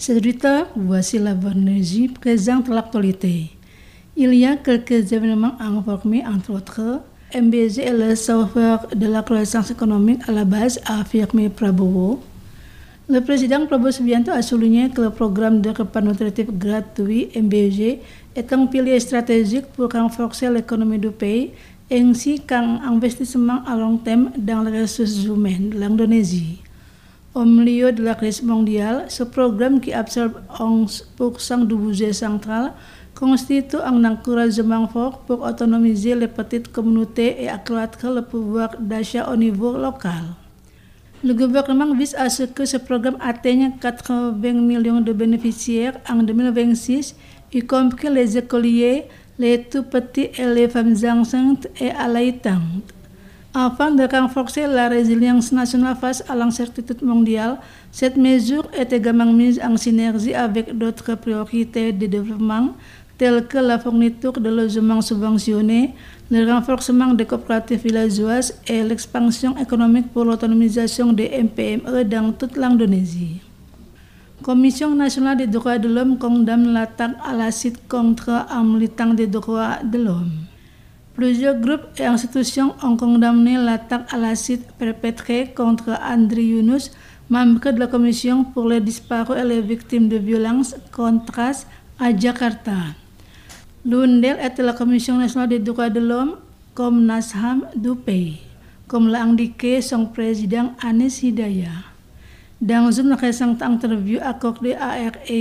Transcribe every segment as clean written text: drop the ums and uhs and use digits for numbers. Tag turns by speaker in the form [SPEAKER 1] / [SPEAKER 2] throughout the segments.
[SPEAKER 1] Chers auditeurs, voici la Bonne présente l'actualité. Il y a quelques événements à informer, entre autres. MBG est le sauveur de la croissance économique à la base, a affirmé Prabowo. Le président Prabowo Subianto a souligné que le programme de repas nutritifs gratuit MBG est un pilier stratégique pour renforcer l'économie du pays ainsi qu'un investissement à long terme dans les ressources humaines de l'Indonésie. Au milieu de la crise mondiale, ce programme qui absorbe 11% du budget central constitue un encouragement fort pour autonomiser les petites communautés et accroître le pouvoir d'achat au niveau local. Le gouvernement vise à ce que ce programme atteigne 80 millions de bénéficiaires en 2026, y compris les écoliers, les tout-petits et les femmes enceintes et allaitantes. Afin de renforcer la résilience nationale face à l'incertitude mondiale, cette mesure est également mise en synergie avec d'autres priorités de développement, telles que la fourniture de logements subventionnés, le renforcement des coopératives villageoises et l'expansion économique pour l'autonomisation des MPME dans toute l'Indonésie. Commission nationale des droits de l'homme condamne l'attaque à l'acide contre un militant des droits de l'homme. Plusieurs groupes et institutions ont condamné l'attaque à l'acide perpétrée contre Andri Yunus, membre de la Commission pour les disparus et les victimes de violences Kontras à Jakarta. L'une d'elles était la Commission nationale des droits de l'homme, Komnas HAM du pays, comme l'a indiqué son président Anis Hidayah. Dans une récente interview accordée à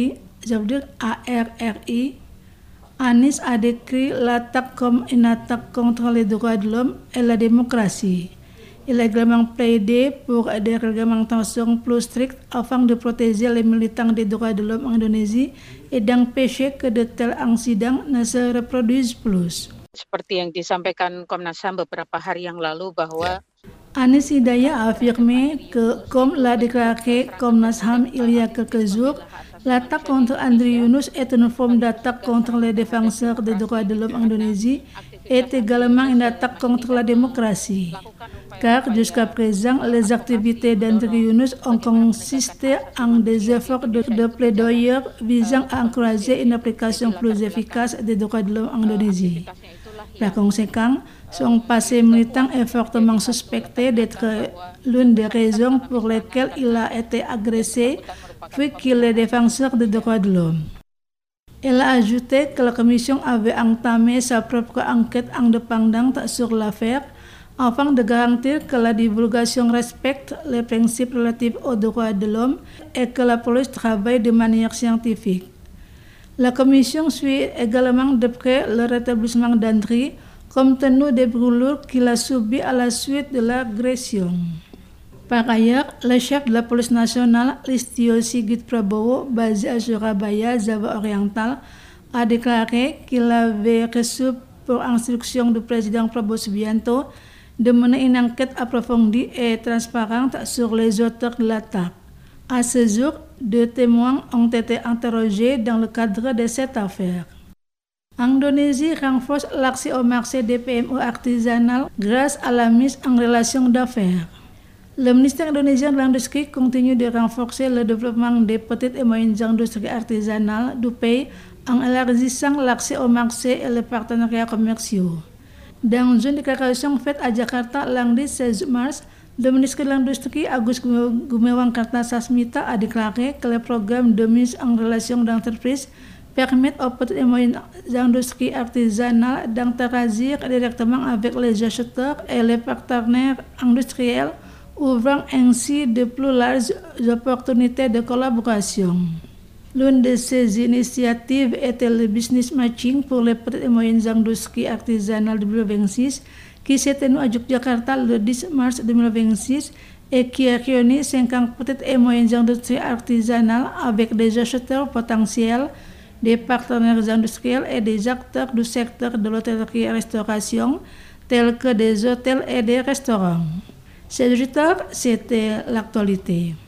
[SPEAKER 1] RRI, Anis a décrit l'attaque comme une attaque contre les droits de l'homme et la démocratie. Il a également plaidé pour des réglementations plus strictes afin de protéger les militants des droits de l'homme en Indonésie et d'empêcher que de tels incidents ne se reproduisent plus.
[SPEAKER 2] Seperti yang disampaikan Komnas HAM beberapa hari yang lalu bahwa
[SPEAKER 1] Anis Hidayah a affirmé que, comme l'a déclaré Komnas HAM il y a quelques jours, l'attaque contre Andri Yunus est une forme d'attaque contre les défenseurs des droits de l'homme en Indonésie et est également une attaque contre la démocratie. Car jusqu'à présent, les activités d'Andri Yunus ont consisté en des efforts de plaidoyer visant à encourager une application plus efficace des droits de l'homme en Indonésie. Par conséquent, son passé militant est fortement suspecté d'être l'une des raisons pour lesquelles il a été agressé, puis qu'il est défenseur des droits de l'homme. Elle a ajouté que la Commission avait entamé sa propre enquête indépendante sur l'affaire afin de garantir que la divulgation respecte les principes relatifs aux droits de l'homme et que la police travaille de manière scientifique. La Commission suit également de près le rétablissement d'Andri, compte tenu des brûlures qu'il a subies à la suite de l'agression. Par ailleurs, le chef de la police nationale, Listio Sigit Prabowo, basé à Surabaya, Java oriental, a déclaré qu'il avait reçu pour instruction du président Prabowo Subianto de mener une enquête approfondie et transparente sur les auteurs de l'attaque. À ce jour, 2 témoins ont été interrogés dans le cadre de cette affaire. Indonésie renforce l'accès au marché des PME artisanales grâce à la mise en relation d'affaires. Le ministère indonésien de l'Industrie continue de renforcer le développement des petites et moyennes industries artisanales du pays en élargissant l'accès au marché et les partenariats commerciaux. Dans une déclaration faite à Jakarta lundi 16 mars, le ministre de l'Industrie, Agus Gumiwang Kartasasmita, a déclaré que les programmes de mise en relation d'entreprise permettent aux petites et moyennes industries artisanales d'interagir directement avec les acheteurs et les partenaires industriels, ouvrant ainsi de plus larges opportunités de collaboration. L'une de ces initiatives était le business matching pour les petites et moyennes industries artisanales 2026 qui s'est tenu à Yogyakarta le 10 mars 2026 et qui a réuni 50 petites et moyennes industries artisanales avec des acheteurs potentiels, des partenaires industriels et des acteurs du secteur de l'hôtellerie et restauration, tels que des hôtels et des restaurants. Chers auditeurs, c'était l'actualité.